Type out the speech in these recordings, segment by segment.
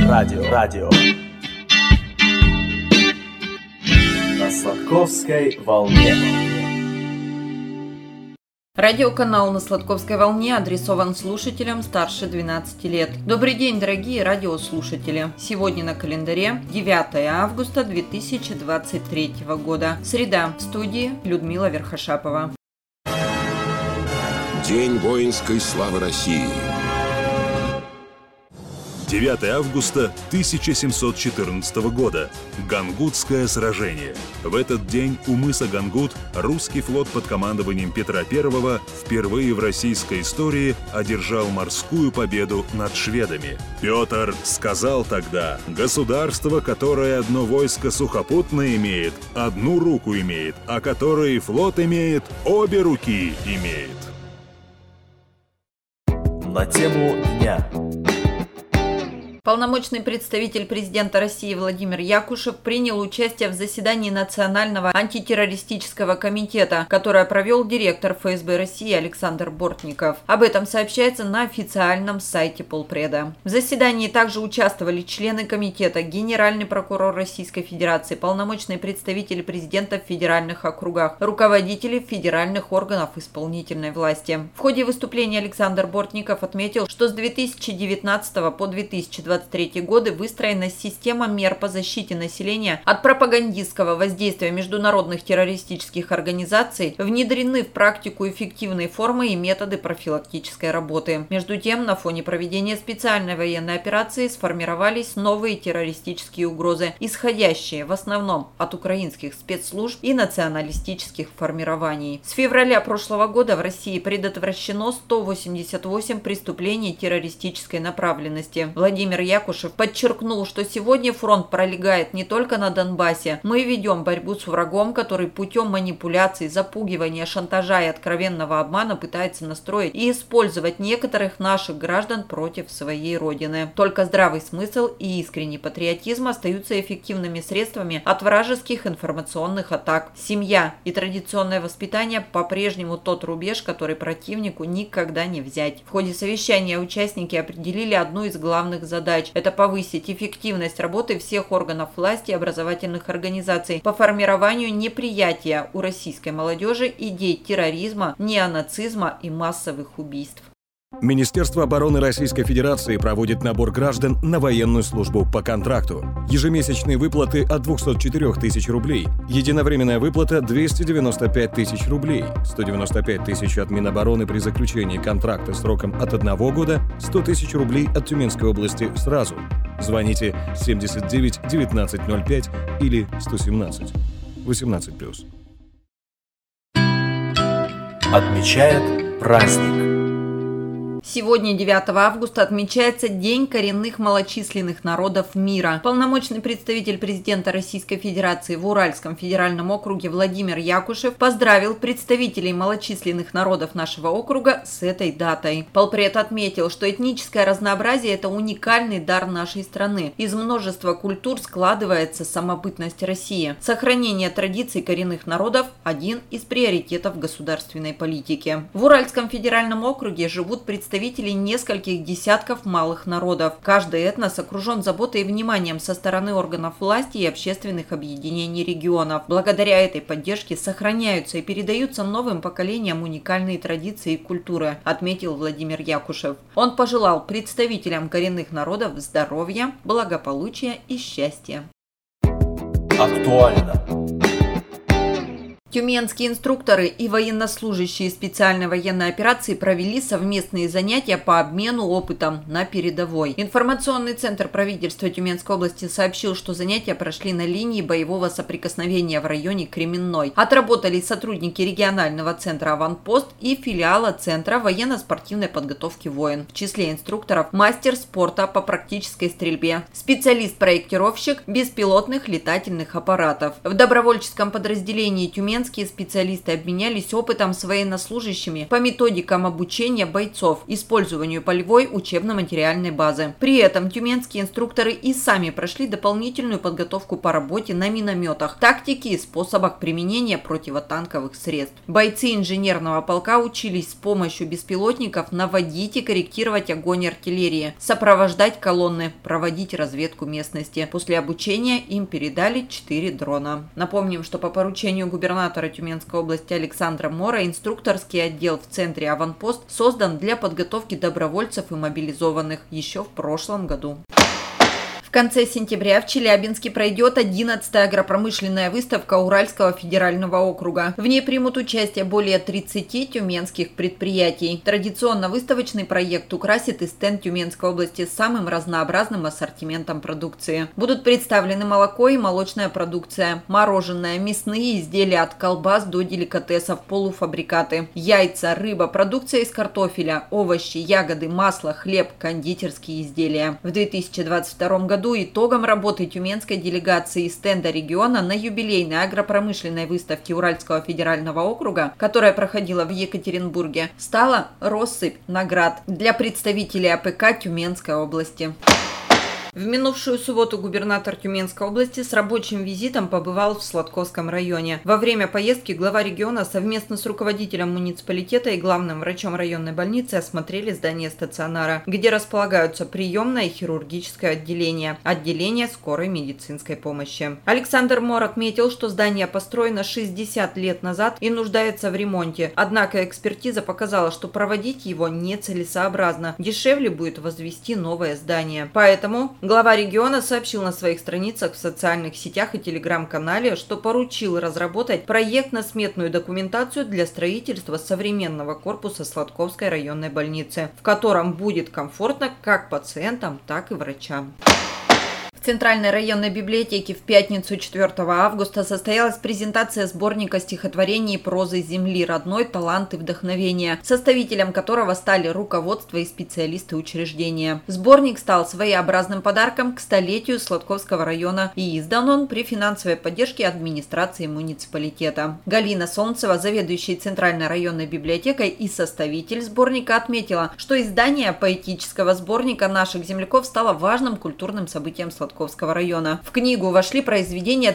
Радио. На Сладковской волне. Радиоканал «На Сладковской волне» адресован слушателям старше 12 лет. Добрый день, дорогие радиослушатели! Сегодня на календаре 9 августа 2023 года. Среда. В студии Людмила Верхошапова. День воинской славы России. 9 августа 1714 года. Гангутское сражение. В этот день у мыса Гангут русский флот под командованием Петра I впервые в российской истории одержал морскую победу над шведами. Петр сказал тогда: «Государство, которое одно войско сухопутное имеет, одну руку имеет, а которое и флот имеет, обе руки имеет». На тему дня. Полномочный представитель президента России Владимир Якушев принял участие в заседании Национального антитеррористического комитета, которое провел директор ФСБ России Александр Бортников. Об этом сообщается на официальном сайте полпреда. В заседании также участвовали члены комитета, генеральный прокурор Российской Федерации, полномочные представители президента в федеральных округах, руководители федеральных органов исполнительной власти. В ходе выступления Александр Бортников отметил, что с 2019 по 2023 годы выстроена система мер по защите населения от пропагандистского воздействия международных террористических организаций, внедрены в практику эффективные формы и методы профилактической работы. Между тем, на фоне проведения специальной военной операции сформировались новые террористические угрозы, исходящие в основном от украинских спецслужб и националистических формирований. С февраля прошлого года в России предотвращено 188 преступлений террористической направленности. Владимир Якушев подчеркнул, что сегодня фронт пролегает не только на Донбассе. Мы ведем борьбу с врагом, который путем манипуляций, запугивания, шантажа и откровенного обмана пытается настроить и использовать некоторых наших граждан против своей родины. Только здравый смысл и искренний патриотизм остаются эффективными средствами от вражеских информационных атак. Семья и традиционное воспитание по-прежнему тот рубеж, который противнику никогда не взять. В ходе совещания участники определили одну из главных задач. Это повысить эффективность работы всех органов власти и образовательных организаций по формированию неприятия у российской молодежи идей терроризма, неонацизма и массовых убийств. Министерство обороны Российской Федерации проводит набор граждан на военную службу по контракту. Ежемесячные выплаты от 204 тысяч рублей. Единовременная выплата 295 тысяч рублей. 195 тысяч от Минобороны при заключении контракта сроком от 1 года. 100 тысяч рублей от Тюменской области сразу. Звоните 79 1905 или 117 18+. Отмечает праздник. Сегодня, 9 августа, отмечается День коренных малочисленных народов мира. Полномочный представитель президента Российской Федерации в Уральском федеральном округе Владимир Якушев поздравил представителей малочисленных народов нашего округа с этой датой. Полпред отметил, что этническое разнообразие – это уникальный дар нашей страны. Из множества культур складывается самобытность России. Сохранение традиций коренных народов – один из приоритетов государственной политики. В Уральском федеральном округе живут представители нескольких десятков малых народов. Каждый этнос окружен заботой и вниманием со стороны органов власти и общественных объединений регионов. Благодаря этой поддержке сохраняются и передаются новым поколениям уникальные традиции и культуры, отметил Владимир Якушев. Он пожелал представителям коренных народов здоровья, благополучия и счастья. Актуально. Тюменские инструкторы и военнослужащие специальной военной операции провели совместные занятия по обмену опытом на передовой. Информационный центр правительства Тюменской области сообщил, что занятия прошли на линии боевого соприкосновения в районе Кременной. Отработали сотрудники регионального центра «Аванпост» и филиала Центра военно-спортивной подготовки «Воин». В числе инструкторов мастер спорта по практической стрельбе, специалист-проектировщик беспилотных летательных аппаратов. В добровольческом подразделении Тюмен тюменские специалисты обменялись опытом с военнослужащими по методикам обучения бойцов, использованию полевой учебно-материальной базы. При этом тюменские инструкторы и сами прошли дополнительную подготовку по работе на минометах, тактике и способах применения противотанковых средств. Бойцы инженерного полка учились с помощью беспилотников наводить и корректировать огонь артиллерии, сопровождать колонны, проводить разведку местности. После обучения им передали 4 дрона. Напомним, что по поручению губернатора Тюменской области Александра Мора инструкторский отдел в центре «Аванпост» создан для подготовки добровольцев и мобилизованных еще в прошлом году. В конце сентября в Челябинске пройдет 11-я агропромышленная выставка Уральского федерального округа. В ней примут участие более 30 тюменских предприятий. Традиционно выставочный проект украсит и стенд Тюменской области с самым разнообразным ассортиментом продукции. Будут представлены молоко и молочная продукция, мороженое, мясные изделия от колбас до деликатесов, полуфабрикаты, яйца, рыба, продукция из картофеля, овощи, ягоды, масло, хлеб, кондитерские изделия. В 2022 году итогом работы тюменской делегации и стенда региона на юбилейной агропромышленной выставке Уральского федерального округа, которая проходила в Екатеринбурге, стала россыпь наград для представителей АПК Тюменской области. В минувшую субботу губернатор Тюменской области с рабочим визитом побывал в Сладковском районе. Во время поездки глава региона совместно с руководителем муниципалитета и главным врачом районной больницы осмотрели здание стационара, где располагаются приемное и хирургическое отделение скорой медицинской помощи. Александр Мор отметил, что здание построено 60 лет назад и нуждается в ремонте. Однако экспертиза показала, что проводить его нецелесообразно. Дешевле будет возвести новое здание. Поэтому глава региона сообщил на своих страницах в социальных сетях и телеграм-канале, что поручил разработать проектно-сметную документацию для строительства современного корпуса Сладковской районной больницы, в котором будет комфортно как пациентам, так и врачам. В Центральной районной библиотеке в пятницу 4 августа состоялась презентация сборника стихотворений и прозы земли родной «Талант и вдохновение», составителем которого стали руководство и специалисты учреждения. Сборник стал своеобразным подарком к столетию Сладковского района и издан он при финансовой поддержке администрации муниципалитета. Галина Солнцева, заведующая Центральной районной библиотекой и составитель сборника, отметила, что издание поэтического сборника наших земляков стало важным культурным событием Сладковского района. В книгу вошли произведения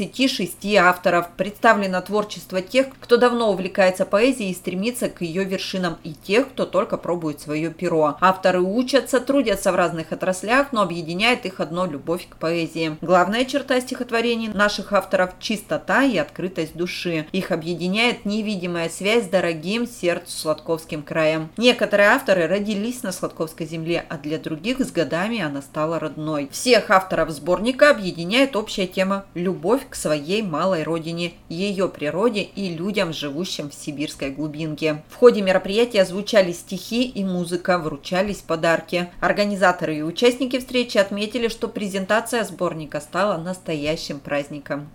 36 авторов. Представлено творчество тех, кто давно увлекается поэзией и стремится к ее вершинам, и тех, кто только пробует свое перо. Авторы учатся, трудятся в разных отраслях, но объединяет их одно – любовь к поэзии. Главная черта стихотворений наших авторов – чистота и открытость души. Их объединяет невидимая связь с дорогим сердцу Сладковским краем. Некоторые авторы родились на Сладковской земле, а для других с годами она стала родной. Всех авторов сборника объединяет общая тема – любовь к своей малой родине, ее природе и людям, живущим в сибирской глубинке. В ходе мероприятия звучали стихи и музыка, вручались подарки. Организаторы и участники встречи отметили, что презентация сборника стала настоящим праздником.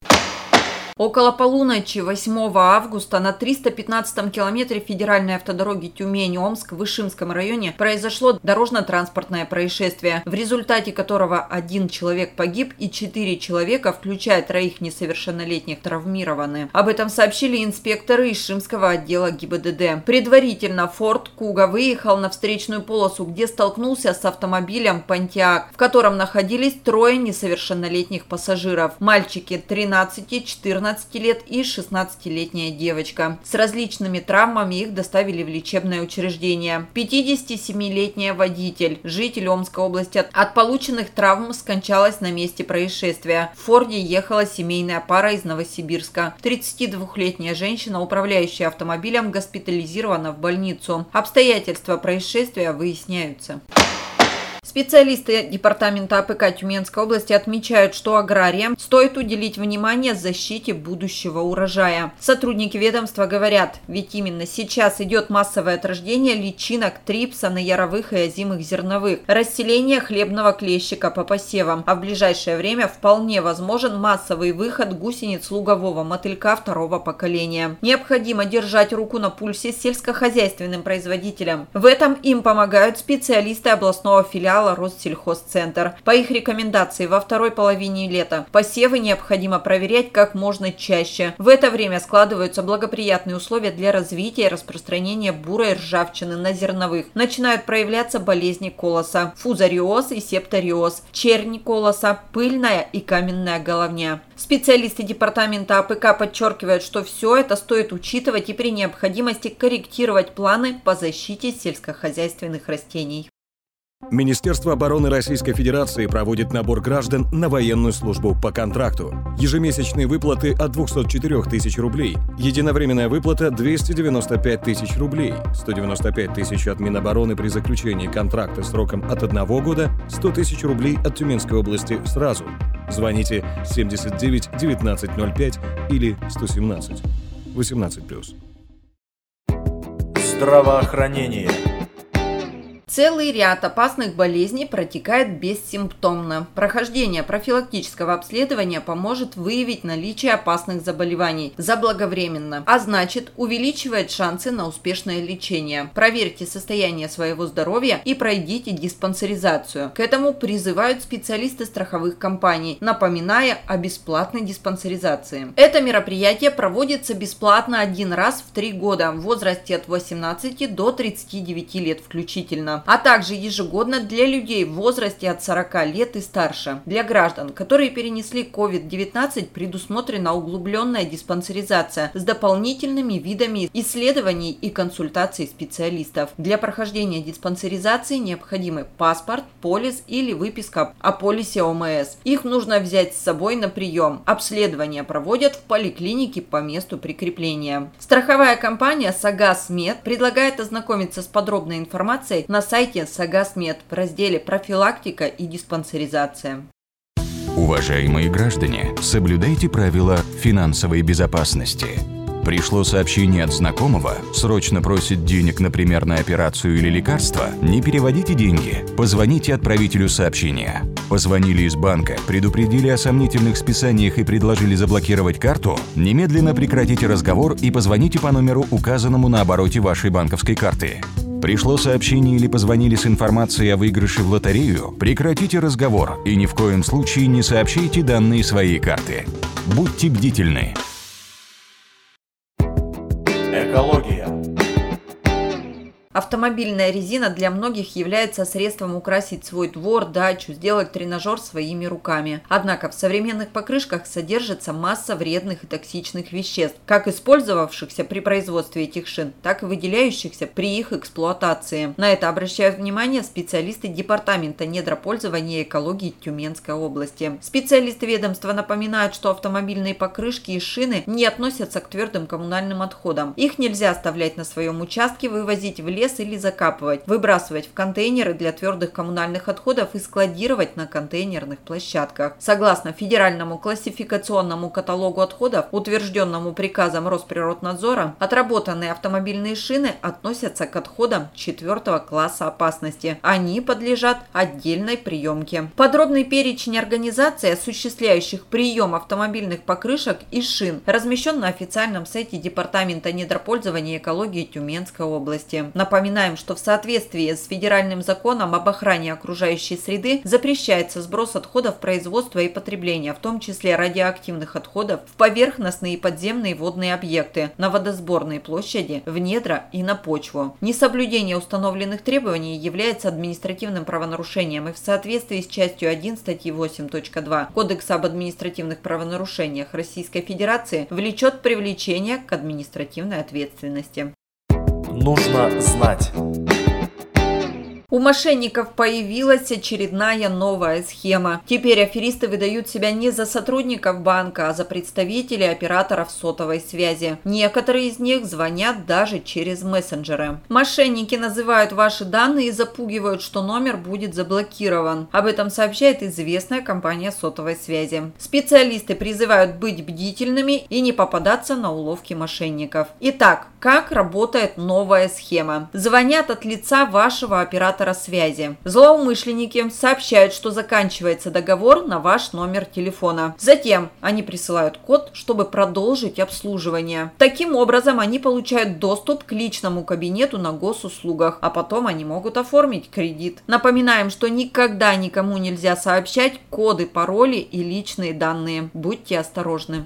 Около полуночи 8 августа на 315-м километре федеральной автодороги Тюмень-Омск в Вышимском районе произошло дорожно-транспортное происшествие, в результате которого 1 человек погиб и 4 человека, включая 3 несовершеннолетних, травмированы. Об этом сообщили инспекторы из Шимского отдела ГИБДД. Предварительно Ford Kuga выехал на встречную полосу, где столкнулся с автомобилем Pontiac, в котором находились 3 несовершеннолетних пассажиров. Мальчики 13, 14 лет и 16-летняя девочка. С различными травмами их доставили в лечебное учреждение. 57-летняя водитель, житель Омской области, от полученных травм скончалась на месте происшествия. В Форде ехала семейная пара из Новосибирска. 32-летняя женщина, управляющая автомобилем, госпитализирована в больницу. Обстоятельства происшествия выясняются. Специалисты департамента АПК Тюменской области отмечают, что аграриям стоит уделить внимание защите будущего урожая. Сотрудники ведомства говорят, ведь именно сейчас идет массовое отражение личинок трипса на яровых и озимых зерновых, расселение хлебного клещика по посевам, а в ближайшее время вполне возможен массовый выход гусениц лугового мотылька 2-го поколения. Необходимо держать руку на пульсе сельскохозяйственным производителям. В этом им помогают специалисты областного филиала филиала Россельхозцентр. По их рекомендации, во второй половине лета посевы необходимо проверять как можно чаще. В это время складываются благоприятные условия для развития и распространения бурой ржавчины на зерновых. Начинают проявляться болезни колоса, фузариоз и септориоз, чернь колоса, пыльная и каменная головня. Специалисты департамента АПК подчеркивают, что все это стоит учитывать и при необходимости корректировать планы по защите сельскохозяйственных растений. Министерство обороны Российской Федерации проводит набор граждан на военную службу по контракту. Ежемесячные выплаты от 204 тысяч рублей. Единовременная выплата 295 тысяч рублей. 195 тысяч от Минобороны при заключении контракта сроком от 1 года. 100 тысяч рублей от Тюменской области сразу. Звоните 79 1905 или 117 18+. Здравоохранение. Целый ряд опасных болезней протекает бессимптомно. Прохождение профилактического обследования поможет выявить наличие опасных заболеваний заблаговременно, а значит, увеличивает шансы на успешное лечение. Проверьте состояние своего здоровья и пройдите диспансеризацию. К этому призывают специалисты страховых компаний, напоминая о бесплатной диспансеризации. Это мероприятие проводится бесплатно один раз в 3 года в возрасте от 18 до 39 лет включительно, а также ежегодно для людей в возрасте от 40 лет и старше. Для граждан, которые перенесли COVID-19, предусмотрена углубленная диспансеризация с дополнительными видами исследований и консультаций специалистов. Для прохождения диспансеризации необходимы паспорт, полис или выписка о полисе ОМС. Их нужно взять с собой на прием. Обследование проводят в поликлинике по месту прикрепления. Страховая компания «Сагаз-Мед» предлагает ознакомиться с подробной информацией на сайте «Сагаз-Мед» в разделе «Профилактика и диспансеризация». Уважаемые граждане, соблюдайте правила финансовой безопасности. Пришло сообщение от знакомого, срочно просит денег, например, на операцию или лекарство? Не переводите деньги, позвоните отправителю сообщения. Позвонили из банка, предупредили о сомнительных списаниях и предложили заблокировать карту? Немедленно прекратите разговор и позвоните по номеру, указанному на обороте вашей банковской карты. Пришло сообщение или позвонили с информацией о выигрыше в лотерею? Прекратите разговор и ни в коем случае не сообщайте данные своей карты. Будьте бдительны. Экология. Автомобильная резина для многих является средством украсить свой двор, дачу, сделать тренажер своими руками. Однако в современных покрышках содержится масса вредных и токсичных веществ, как использовавшихся при производстве этих шин, так и выделяющихся при их эксплуатации. На это обращают внимание специалисты Департамента недропользования и экологии Тюменской области. Специалисты ведомства напоминают, что автомобильные покрышки и шины не относятся к твердым коммунальным отходам. Их нельзя оставлять на своем участке, вывозить в лес или закапывать, выбрасывать в контейнеры для твердых коммунальных отходов и складировать на контейнерных площадках. Согласно Федеральному классификационному каталогу отходов, утвержденному приказом Росприроднадзора, отработанные автомобильные шины относятся к отходам 4 класса опасности. Они подлежат отдельной приемке. Подробный перечень организаций, осуществляющих прием автомобильных покрышек и шин, размещен на официальном сайте Департамента недропользования и экологии Тюменской области. Напоминаем, что в соответствии с федеральным законом об охране окружающей среды запрещается сброс отходов производства и потребления, в том числе радиоактивных отходов, в поверхностные и подземные водные объекты, на водосборные площади, в недра и на почву. Несоблюдение установленных требований является административным правонарушением и в соответствии с частью 1 статьи 8.2 Кодекса об административных правонарушениях Российской Федерации влечет привлечение к административной ответственности. Нужно знать. У мошенников появилась очередная новая схема. Теперь аферисты выдают себя не за сотрудников банка, а за представителей операторов сотовой связи. Некоторые из них звонят даже через мессенджеры. Мошенники называют ваши данные и запугивают, что номер будет заблокирован. Об этом сообщает известная компания сотовой связи. Специалисты призывают быть бдительными и не попадаться на уловки мошенников. Итак, как работает новая схема? Звонят от лица вашего оператора оператора связи. Злоумышленники сообщают, что заканчивается договор на ваш номер телефона. Затем они присылают код, чтобы продолжить обслуживание. Таким образом, они получают доступ к личному кабинету на госуслугах, а потом они могут оформить кредит. Напоминаем, что никогда никому нельзя сообщать коды, пароли и личные данные. Будьте осторожны.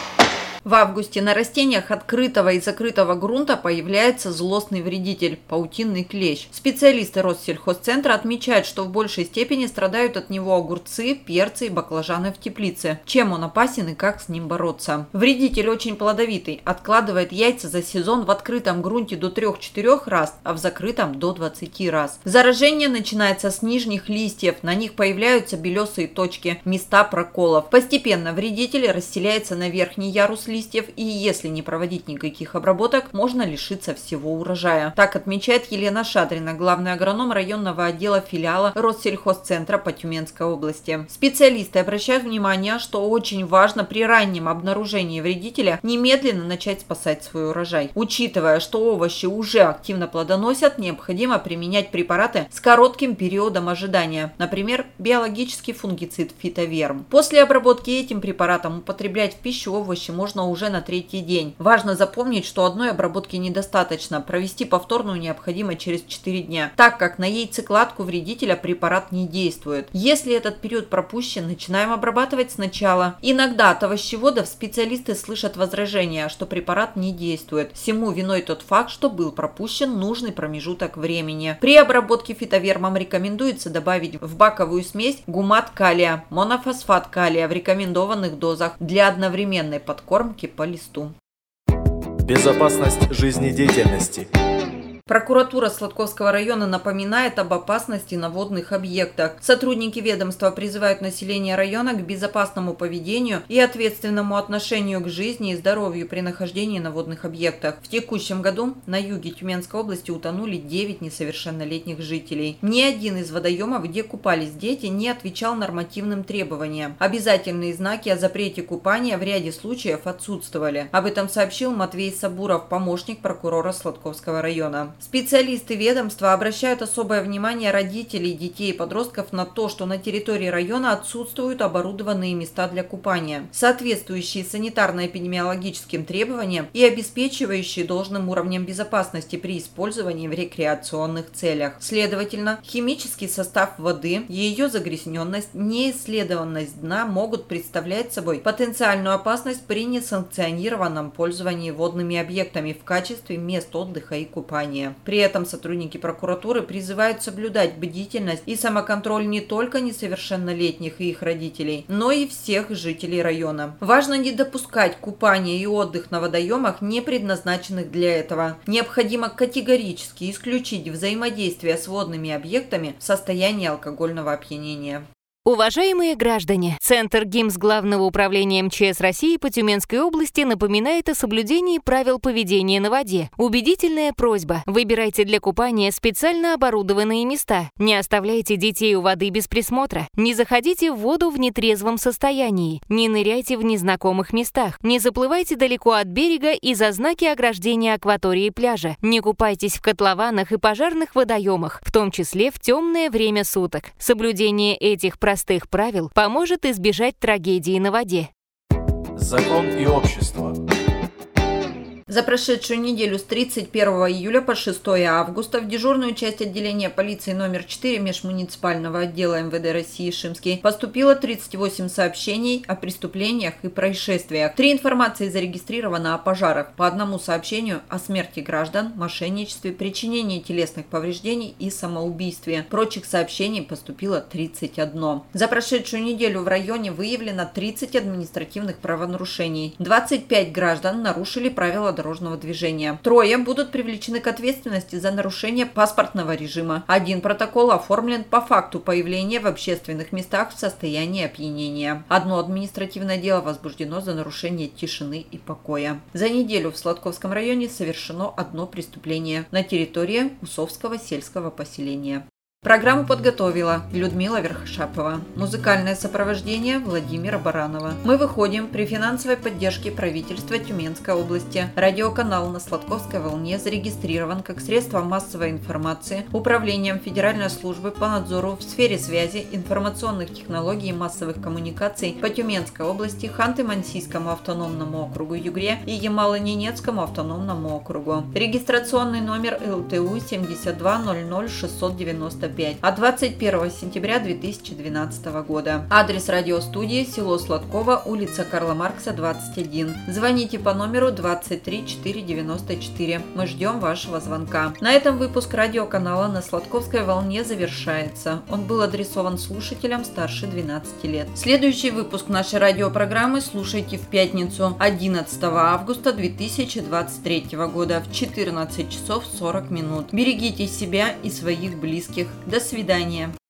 В августе на растениях открытого и закрытого грунта появляется злостный вредитель – паутинный клещ. Специалисты Россельхозцентра отмечают, что в большей степени страдают от него огурцы, перцы и баклажаны в теплице. Чем он опасен и как с ним бороться? Вредитель очень плодовитый, откладывает яйца за сезон в открытом грунте до 3-4 раз, а в закрытом до 20 раз. Заражение начинается с нижних листьев, на них появляются белесые точки – места проколов. Постепенно вредитель расселяется на верхний ярус листьев, и если не проводить никаких обработок, можно лишиться всего урожая. Так отмечает Елена Шадрина, главный агроном районного отдела филиала Россельхозцентра по Тюменской области. Специалисты обращают внимание, что очень важно при раннем обнаружении вредителя немедленно начать спасать свой урожай. Учитывая, что овощи уже активно плодоносят, необходимо применять препараты с коротким периодом ожидания, например, биологический фунгицид фитоверм. После обработки этим препаратом употреблять в пищу овощи можно уже на 3-й день. Важно запомнить, что одной обработки недостаточно. Провести повторную необходимо через 4 дня, так как на яйцекладку вредителя препарат не действует. Если этот период пропущен, начинаем обрабатывать сначала. Иногда от овощеводов специалисты слышат возражения, что препарат не действует. Всему виной тот факт, что был пропущен нужный промежуток времени. При обработке фитовермом рекомендуется добавить в баковую смесь гумат калия, монофосфат калия в рекомендованных дозах для одновременной подкормки по листу. Безопасность жизнедеятельности. Прокуратура Сладковского района напоминает об опасности на водных объектах. Сотрудники ведомства призывают население района к безопасному поведению и ответственному отношению к жизни и здоровью при нахождении на водных объектах. В текущем году на юге Тюменской области утонули 9 несовершеннолетних жителей. Ни один из водоемов, где купались дети, не отвечал нормативным требованиям. Обязательные знаки о запрете купания в ряде случаев отсутствовали. Об этом сообщил Матвей Сабуров, помощник прокурора Сладковского района. Специалисты ведомства обращают особое внимание родителей, детей и подростков на то, что на территории района отсутствуют оборудованные места для купания, соответствующие санитарно-эпидемиологическим требованиям и обеспечивающие должным уровнем безопасности при использовании в рекреационных целях. Следовательно, химический состав воды, ее загрязненность, неисследованность дна могут представлять собой потенциальную опасность при несанкционированном пользовании водными объектами в качестве мест отдыха и купания. При этом сотрудники прокуратуры призывают соблюдать бдительность и самоконтроль не только несовершеннолетних и их родителей, но и всех жителей района. Важно не допускать купания и отдых на водоемах, не предназначенных для этого. Необходимо категорически исключить взаимодействие с водными объектами в состоянии алкогольного опьянения. Уважаемые граждане, Центр ГИМС Главного управления МЧС России по Тюменской области напоминает о соблюдении правил поведения на воде. Убедительная просьба: выбирайте для купания специально оборудованные места. Не оставляйте детей у воды без присмотра. Не заходите в воду в нетрезвом состоянии. Не ныряйте в незнакомых местах. Не заплывайте далеко от берега из-за знаки ограждения акватории пляжа. Не купайтесь в котлованах и пожарных водоемах, в том числе в темное время суток. Соблюдение этих простых правил поможет избежать трагедии на воде. Закон и общество. За прошедшую неделю с 31 июля по 6 августа в дежурную часть отделения полиции номер 4 межмуниципального отдела МВД России Шимский поступило 38 сообщений о преступлениях и происшествиях. 3 информации зарегистрировано о пожарах, по 1 сообщению о смерти граждан, мошенничестве, причинении телесных повреждений и самоубийстве. Прочих сообщений поступило 31. За прошедшую неделю в районе выявлено 30 административных правонарушений. 25 граждан нарушили правила дорожного движения. 3 будут привлечены к ответственности за нарушение паспортного режима. 1 протокол оформлен по факту появления в общественных местах в состоянии опьянения. 1 административное дело возбуждено за нарушение тишины и покоя. За неделю в Сладковском районе совершено 1 преступление на территории Усовского сельского поселения. Программу подготовила Людмила Верхошапова. Музыкальное сопровождение Владимира Баранова. Мы выходим при финансовой поддержке правительства Тюменской области. Радиоканал на Сладковской волне зарегистрирован как средство массовой информации Управлением Федеральной службы по надзору в сфере связи, информационных технологий и массовых коммуникаций по Тюменской области, Ханты-Мансийскому автономному округу Югре и Ямало-Ненецкому автономному округу. Регистрационный номер ЛТУ 7200695 от 21 сентября 2012 года. Адрес радиостудии: село Сладково, улица Карла Маркса, 21. Звоните по номеру 23 494. Мы ждем вашего звонка. На этом выпуск радиоканала на Сладковской волне завершается. Он был адресован слушателям старше 12 лет. Следующий выпуск нашей радиопрограммы слушайте в пятницу, 11 августа 2023 года в 14 часов 40 минут. Берегите себя и своих близких. До свидания.